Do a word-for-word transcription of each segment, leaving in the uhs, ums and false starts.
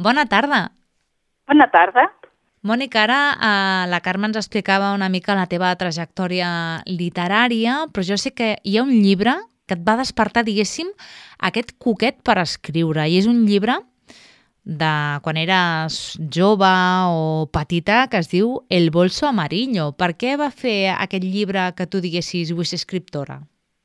Bona tarda. Bona tarda. Mònica, ara eh, la Carme ens explicava una mica la teva trajectòria literària, però jo sé que hi ha un llibre que et va despertar, diguéssim, aquest coquet per escriure. I és un llibre de quan eres jove o petita que es diu El bolso amarillo. Per què va fer aquest llibre que tu diguessis vull ser escriptora?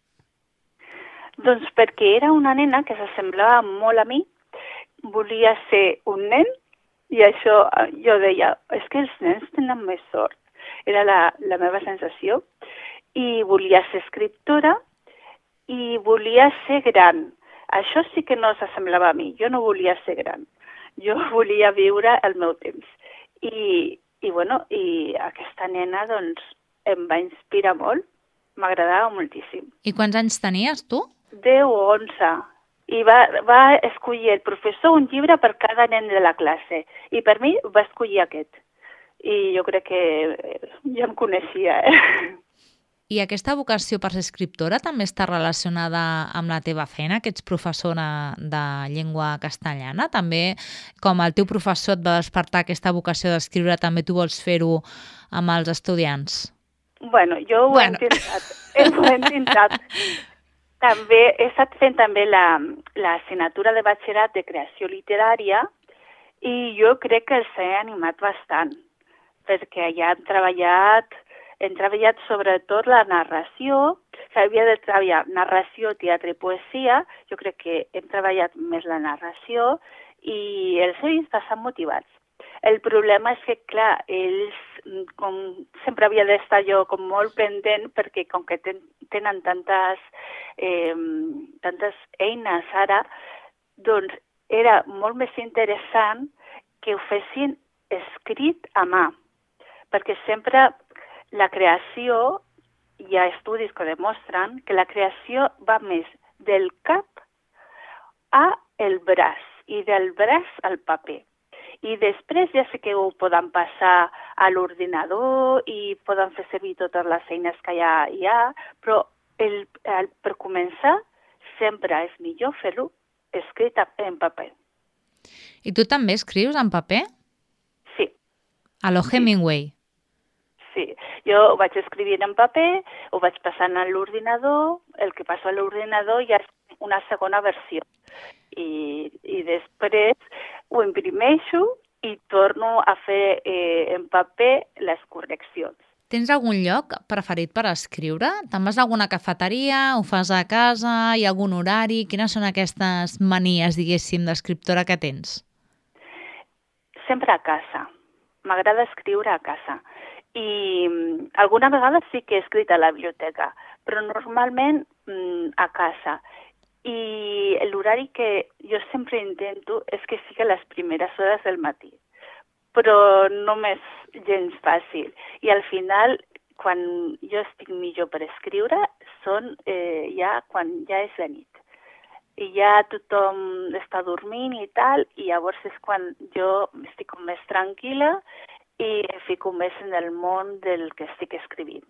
Doncs perquè era una nena que s'assemblava molt a mi, volia ser un nen, i això jo deia, és que els nens tenen més sort. Era la, la meva sensació. I volia ser escriptora i volia ser gran. Això sí que no s'assemblava a mi. Jo no volia ser gran. Jo volia viure el meu temps. I, i, bueno, i aquesta nena doncs, em va inspirar molt. M'agradava moltíssim. I quants anys tenies, tu? deu o onze. I va, va escollir el professor un llibre per cada nen de la classe. I per mi va escollir aquest. I jo crec que ja em coneixia, eh? I aquesta vocació per ser escriptora també està relacionada amb la teva feina, que ets professora de llengua castellana? També, com el teu professor et va despertar aquesta vocació d'escriure, també tu vols fer-ho amb els estudiants? Bueno, jo ho bueno. he intentat. Ho he intentat. També he estat fent també l'assignatura de batxillerat de creació literària i jo crec que els he animat bastant, perquè ja hem treballat, hem treballat sobretot la narració, s'havia de treballar narració, teatre i poesia, jo crec que hem treballat més la narració i els he vist bastant motivats. El problema és que, clar, ells, com sempre havia d'estar jo com molt pendent, perquè com que ten, tenen tantes, eh, tantes eines ara, doncs era molt més interessant que ho fessin escrit a mà, perquè sempre la creació, hi ha estudis que demostren que la creació va més del cap a el braç i del braç al paper. I després ja sé que ho poden passar a l'ordinador i poden fer servir totes les eines que ja hi ha, però el, el, per començar sempre és millor fer-ho escrit en paper. I tu també escrius en paper? Sí. A lo Hemingway? Sí. Jo ho vaig escrivint en paper, ho vaig passant a l'ordinador, el que passo a l'ordinador ja és una segona versió. I, i després ho imprimeixo i torno a fer eh, en paper les correccions. Tens algun lloc preferit per escriure? Te'n vas a alguna cafeteria? Ho fas a casa? Hi ha algun horari? Quines són aquestes manies, diguéssim, d'escriptora que tens? Sempre a casa. M'agrada escriure a casa. I mm, alguna vegada sí que he escrit a la biblioteca, però normalment mm, a casa. I l'horari que jo sempre intento és que sigui a les primeres hores del matí, però no m'és gens fàcil. I al final, quan jo estic millor per escriure, són eh, ja quan ja és de nit. I ja tothom està dormint i tal, i llavors és quan jo estic més tranquil·la i fico més en el món del que estic escrivint.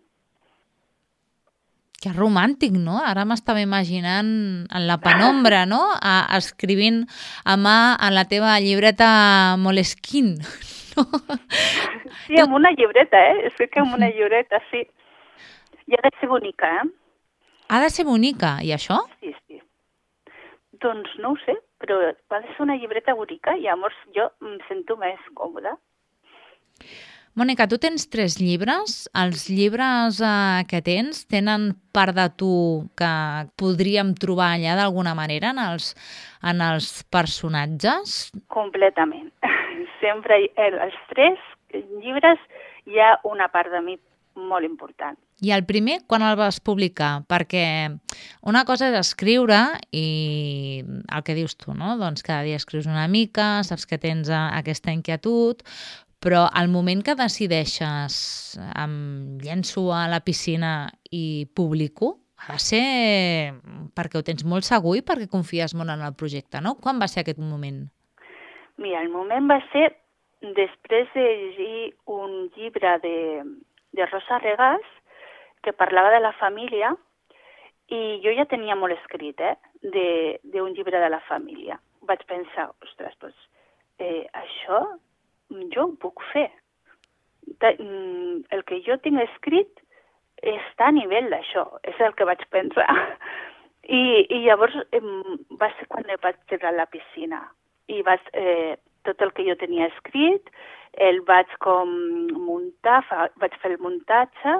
Que romàntic, no? Ara m'estava imaginant en la penombra, no? A, escrivint a mà en la teva llibreta Moleskine. No? Sí, amb una llibreta, eh? Escric amb una llibreta, sí. I ha de ser bonica, eh? Ha de ser bonica, i això? Sí, sí. Doncs no ho sé, però ha de ser una llibreta bonica i llavors jo em sento més còmoda. Mònica, tu tens tres llibres. Els llibres eh, que tens tenen part de tu que podríem trobar allà d'alguna manera en els, en els personatges? Completament. Sempre els tres llibres hi ha una part de mi molt important. I el primer, quan el vas publicar? Perquè una cosa és escriure i el que dius tu, no? Doncs cada dia escrius una mica, saps que tens aquesta inquietud, però al moment que decideixes em llenço a la piscina i publico, ha de ser perquè ho tens molt segur i perquè confies molt en el projecte, no? Quan va ser aquest moment? Mira, el moment va ser després de llegir un llibre de, de Rosa Regàs que parlava de la família i jo ja tenia molt escrit, eh, d'un llibre de la família. Vaig pensar, ostres, doncs, eh, això jo ho puc fer. De, el que jo tinc escrit està a nivell d'això, és el que vaig pensar. I, i llavors eh, va ser quan vaig tirar a la piscina. I vaig, eh, tot el que jo tenia escrit, el vaig com muntar, fa, vaig fer el muntatge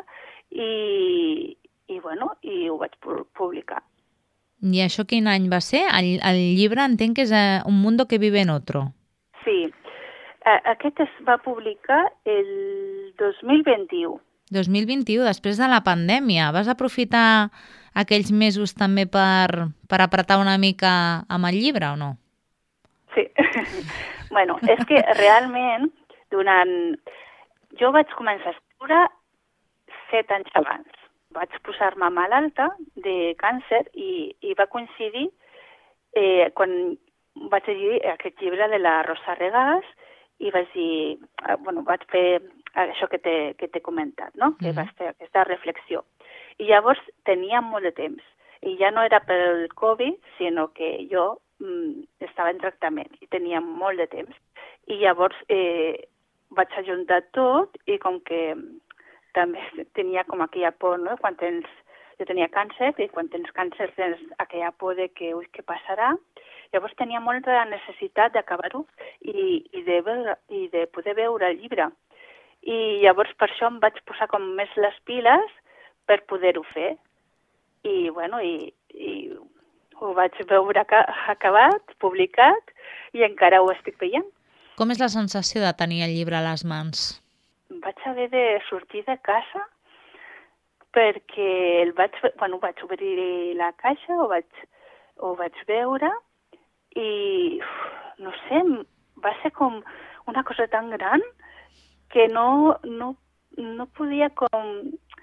i, i, bueno, i ho vaig publicar. I això quin any va ser? El, el llibre entenc que és Un mundo que vive en otro. Sí. Aquest es va publicar el dos mil vint-i-u. dos mil vint-i-u, després de la pandèmia. Vas aprofitar aquells mesos també per, per apretar una mica amb el llibre o no? Sí. Bueno, és que realment, durant... Jo vaig començar a escriure set anys abans. Vaig posar-me malalta de càncer i, i va coincidir eh, quan vaig llegir aquest llibre de la Rosa Regàs i vaig dir, bueno, vaig fer això que t'he comentat, no? Que vaig fer aquesta reflexió. I llavors tenia molt de temps. I ja no era pel Covid, sinó que jo mm, estava en tractament i tenia molt de temps. I llavors eh, vaig ajuntar tot i com que també tenia com aquella por, no? Quan tens... Jo tenia càncer i quan tens càncer tens aquella por de que, ui, què passarà? Llavors tenia molta necessitat d'acabar-ho i, i, de veure, i de poder veure el llibre. I llavors per això em vaig posar com més les piles per poder-ho fer. I, bueno, i, i ho vaig veure acabat, publicat, i encara ho estic veient. Com és la sensació de tenir el llibre a les mans? Vaig haver de sortir de casa perquè el vaig, bueno, vaig obrir la caixa, ho vaig, ho vaig veure i, no sé, va ser com una cosa tan gran que no, no, no podia com...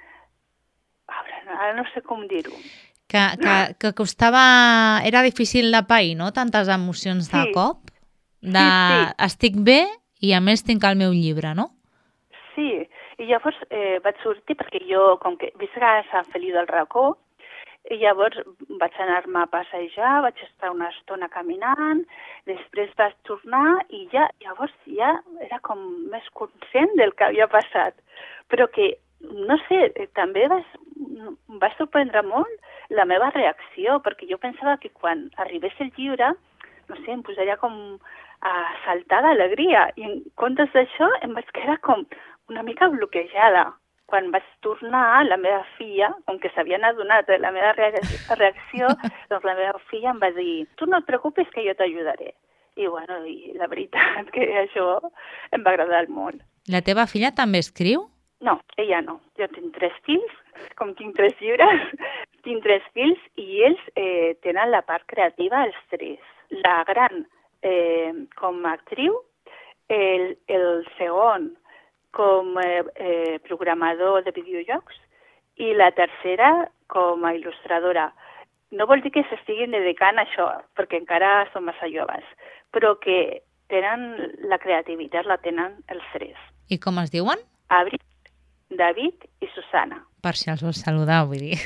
Ara no sé com dir-ho. Que, que, que costava... Era difícil de pair, no? Tantes emocions de sí. cop. De sí, sí. Estic bé i a més tinc el meu llibre, no? Sí, i llavors eh, vaig sortir perquè jo, com que visc a Sant Feliu del Racó, i llavors vaig anar-me a passejar, vaig estar una estona caminant, després vaig tornar i ja, llavors ja era com més conscient del que havia passat. Però que, no sé, també va, va sorprendre molt la meva reacció, perquè jo pensava que quan arribés el llibre, no sé, em posaria com a saltar d'alegria. I en comptes d'això em vaig quedar com una mica bloquejada. Quan vaig tornar, la meva filla, com que s'havien adonat de la meva reacció, doncs la meva filla em va dir, tu no et preocupis que jo t'ajudaré. I, bueno, i la veritat que això em va agradar molt. La teva filla també escriu? No, ella no. Jo tinc tres fills, com tinc tres llibres, tinc tres fills i ells eh, tenen la part creativa els tres. La gran eh, com a actriu, el, el segon com eh, eh, programador de videojocs i la tercera com a il·lustradora. No vol dir que s'estiguin dedicant a això, perquè encara són massa joves, però que tenen la creativitat, la tenen els tres. I com es diuen? Abril, David i Susana. Per si els vols saludar, vull dir.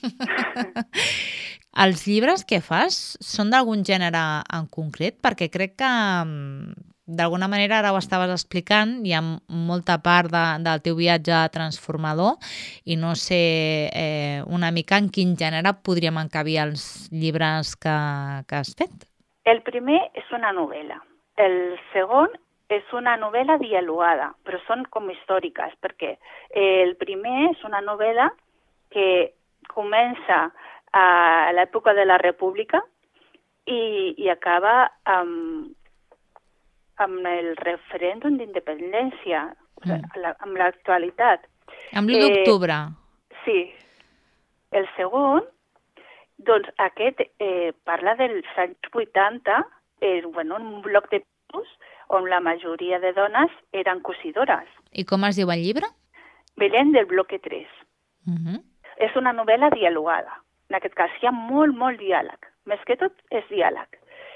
Els llibres que fas són d'algun gènere en concret? Perquè crec que d'alguna manera ara ho estaves explicant, hi ha molta part de, del teu viatge transformador i no sé eh, una mica en quin gènere podríem encabir els llibres que, que has fet. El primer és una novel·la. El segon és una novel·la dialogada, però són com històriques, perquè el primer és una novel·la que comença a l'època de la República i, i acaba amb amb el referèndum d'independència, mm. amb l'actualitat. Amb l'u d'octubre. Eh, sí. El segon, doncs aquest eh, parla dels anys vuitanta, eh, bueno, un bloc de pisos on la majoria de dones eren cosidores. I com es diu el llibre? Belén del bloque tres. Uh-huh. És una novel·la dialogada. En aquest cas hi ha molt, molt diàleg. Més que tot és diàleg.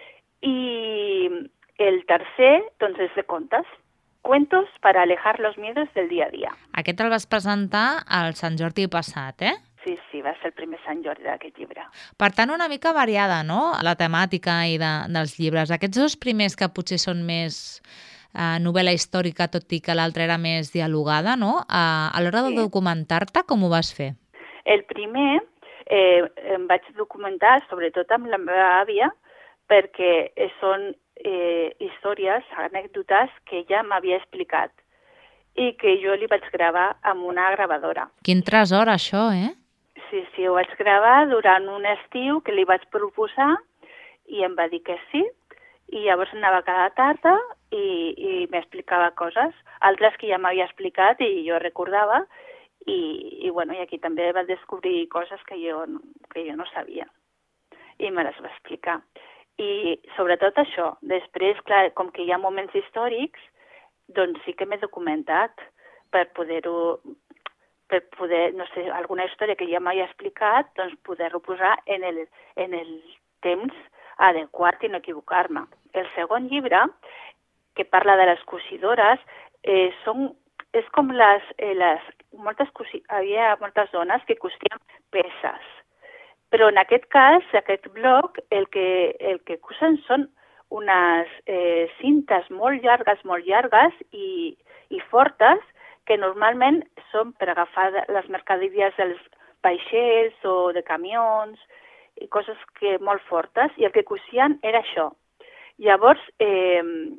I el tercer, doncs, és de contes. Cuentos para alejar los miedos del día a día. Aquest el vas presentar al Sant Jordi passat, eh? sí, sí, va ser el primer Sant Jordi d'aquest llibre. Per tant, una mica variada, no?, la temàtica i de, dels llibres. Aquests dos primers que potser són més eh, novel·la històrica, tot i que l'altra era més dialogada, no?, a, a l'hora de Sí. documentar-te, com ho vas fer? El primer eh, em vaig documentar sobretot amb la meva àvia perquè són eh, històries, anècdotes que ella m'havia explicat i que jo li vaig gravar amb una gravadora. Quin tresor, això, eh? Sí, sí, ho vaig gravar durant un estiu que li vaig proposar i em va dir que sí, i llavors anava cada tarda i, i m'explicava coses, altres que ja m'havia explicat i jo recordava, i, i, bueno, i aquí també va descobrir coses que jo, que jo no sabia i me les va explicar. I sobretot això, després, clar, com que hi ha moments històrics, doncs sí que m'he documentat per poder-ho, per poder, no sé, alguna història que ja m'havia explicat, doncs poder-ho posar en el, en el temps adequat i no equivocar-me. El segon llibre, que parla de les cosidores, eh, són, és com les, eh, les moltes cosi, havia moltes dones que cosien peces, però en aquest cas, aquest bloc, el que, el que cosen són unes eh, cintes molt llargues, molt llargues i, i fortes, que normalment són per agafar les mercaderies dels vaixells o de camions, i coses que molt fortes, i el que cosien era això. Llavors, eh,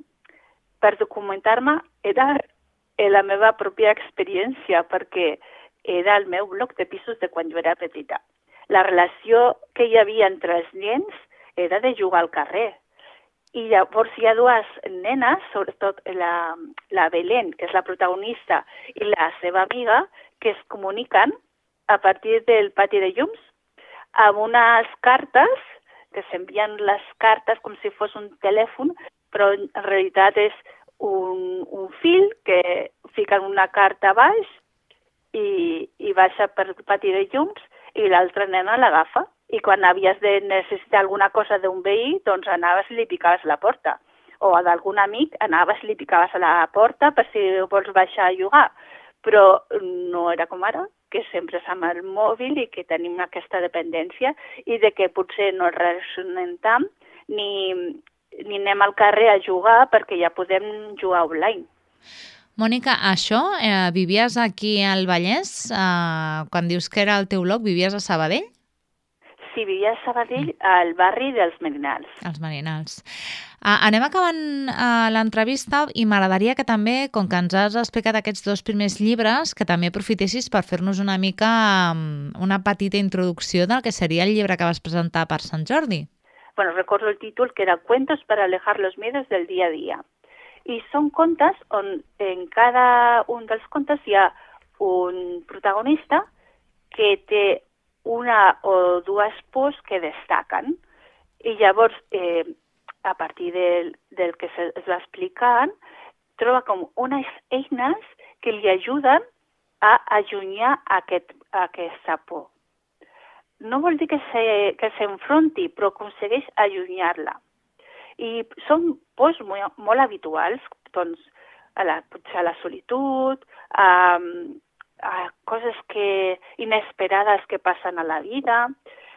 per documentar-me, era la meva pròpia experiència, perquè era el meu bloc de pisos de quan jo era petita. La relació que hi havia entre els nens era de jugar al carrer. I llavors hi ha dues nenes, sobretot la, la Belén, que és la protagonista, i la seva amiga, que es comuniquen a partir del pati de llums amb unes cartes, que s'envien les cartes com si fos un telèfon, però en realitat és un, un fil que fiquen una carta a baix i, i baixa per el pati de llums i l'altra nena l'agafa. I quan havies de necessitar alguna cosa d'un veí, doncs anaves i li picaves a la porta. O d'algun amic anaves i li picaves a la porta per si vols baixar a jugar. Però no era com ara, que sempre és amb el mòbil i que tenim aquesta dependència i de que potser no relacionem tant ni, ni anem al carrer a jugar perquè ja podem jugar online. Mònica, això, eh, vivies aquí al Vallès? Eh, quan dius que era el teu bloc, vivies a Sabadell? Sí, vivia a Sabadell, al barri dels Merinals. Els Merinals. Uh, anem acabant uh, l'entrevista i m'agradaria que també, com que ens has explicat aquests dos primers llibres, que també aprofitessis per fer-nos una mica um, una petita introducció del que seria el llibre que vas presentar per Sant Jordi. Bueno, recordo el títol, que era Cuentos para alejar los miedos del día a día. I són contes on en cada un dels contes hi ha un protagonista que té una o dues pors que destaquen. I llavors, eh, a partir del, del que es va explicant, troba com unes eines que li ajuden a allunyar aquest, aquesta por. No vol dir que se, que s'enfronti, però aconsegueix allunyar-la. I són pors molt, molt habituals, doncs, a la, potser a la solitud, a, a coses que, inesperades que passen a la vida,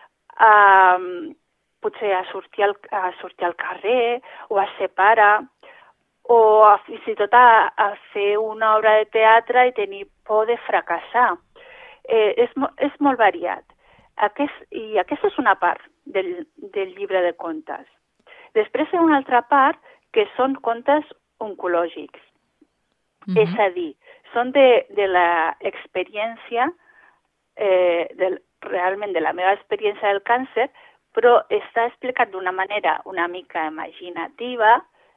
a, potser a sortir, al, a sortir al carrer o a ser pare, o a, fins i tot a, a fer una obra de teatre i tenir por de fracassar. Eh, és, és molt variat. Aquest, I aquesta és una part del, del llibre de contes. Després hi ha una altra part que són contes oncològics. Mm-hmm. És a dir, són de, de l'experiència, eh, del, realment de la meva experiència del càncer, però està explicat d'una manera una mica imaginativa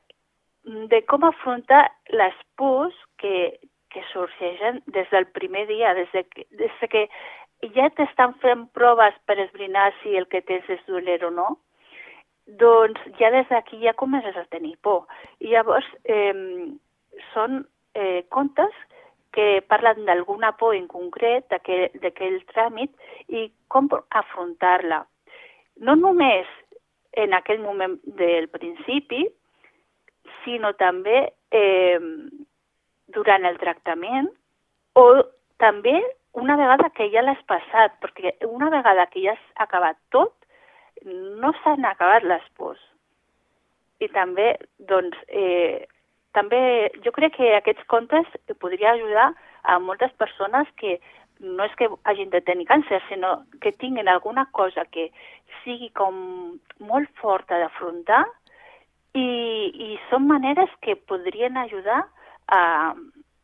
de com afrontar les pors que, que sorgeixen des del primer dia, des de que, des de que ja t'estan fent proves per esbrinar si el que tens és dolent o no, doncs ja des d'aquí ja comences a tenir por. I llavors eh, són eh, contes que parlen d'alguna por en concret, d'aquell tràmit, i com afrontar-la. No només en aquell moment del principi, sinó també eh, durant el tractament o també una vegada que ja l'has passat, perquè una vegada que ja has acabat tot, no s'han acabat les pors. I també, doncs, eh, també jo crec que aquests contes podria ajudar a moltes persones que no és que hagin de tenir càncer, sinó que tinguin alguna cosa que sigui com molt forta d'afrontar i, i són maneres que podrien ajudar a,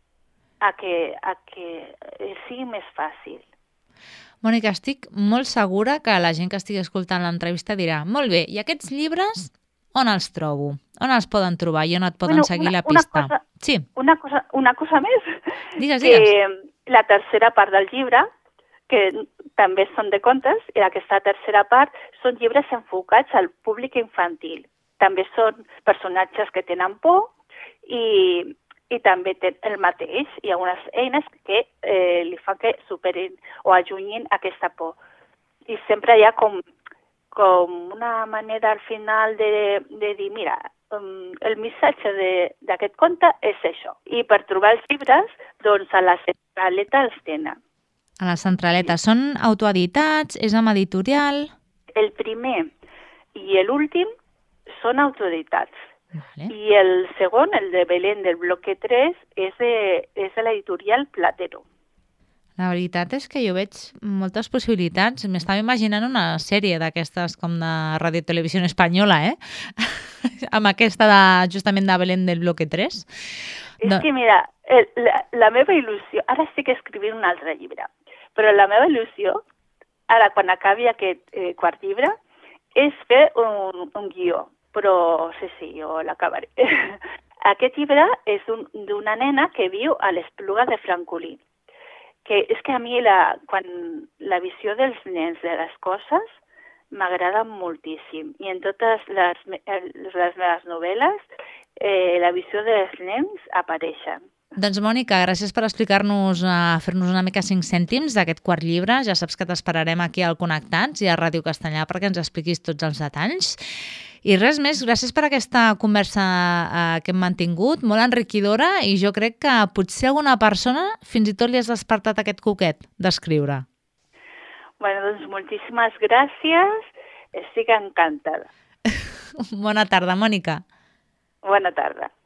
a, que, a que sigui més fàcil. Mònica, estic molt segura que la gent que estigui escoltant l'entrevista dirà molt bé, i aquests llibres on els trobo? On els poden trobar i on et poden bueno, seguir una, la pista? Una cosa, sí. una, cosa, una cosa més. Digues, digues. Que la tercera part del llibre, que també són de contes, i aquesta tercera part són llibres enfocats al públic infantil. També són personatges que tenen por i, i també té el mateix. Hi ha unes eines que eh, li fan que superin o allunyin aquesta por. I sempre hi ha com, com una manera al final de, de dir, mira, um, el missatge d'aquest conte és això. I per trobar els llibres, doncs a la centraleta els tenen. A la centraleta. Sí. Són autoeditats? És amb editorial? El primer i l'últim són autoeditats. Vale. I el segon, el de Belén del bloque tres, és de, és de l'editorial Platero. La veritat és que jo veig moltes possibilitats. M'estava imaginant una sèrie d'aquestes com de Radio Televisió Espanyola, eh? amb aquesta de, justament de Belén del bloque tres. És no... que, mira, el, la, la meva il·lusió... Ara estic escrivint un altre llibre, però la meva il·lusió, ara quan acabi aquest eh, quart llibre, és fer un, un guió. Però sí, sí, jo l'acabaré. Aquest llibre és d'una un, nena que viu a l'Espluga de Francolí. Que és que a mi la, quan la visió dels nens de les coses m'agrada moltíssim. I en totes les, les meves novel·les eh, la visió dels nens apareixen. Doncs, Mònica, gràcies per explicar-nos, uh, fer-nos una mica cinc cèntims d'aquest quart llibre. Ja saps que t'esperarem aquí al Connectats i a Ràdio Castellà perquè ens expliquis tots els detalls. I res més, gràcies per aquesta conversa uh, que hem mantingut, molt enriquidora, i jo crec que potser alguna persona fins i tot li has despertat aquest coquet d'escriure. Bueno, doncs moltíssimes gràcies, estic encantada. Bona tarda, Mònica. Bona tarda.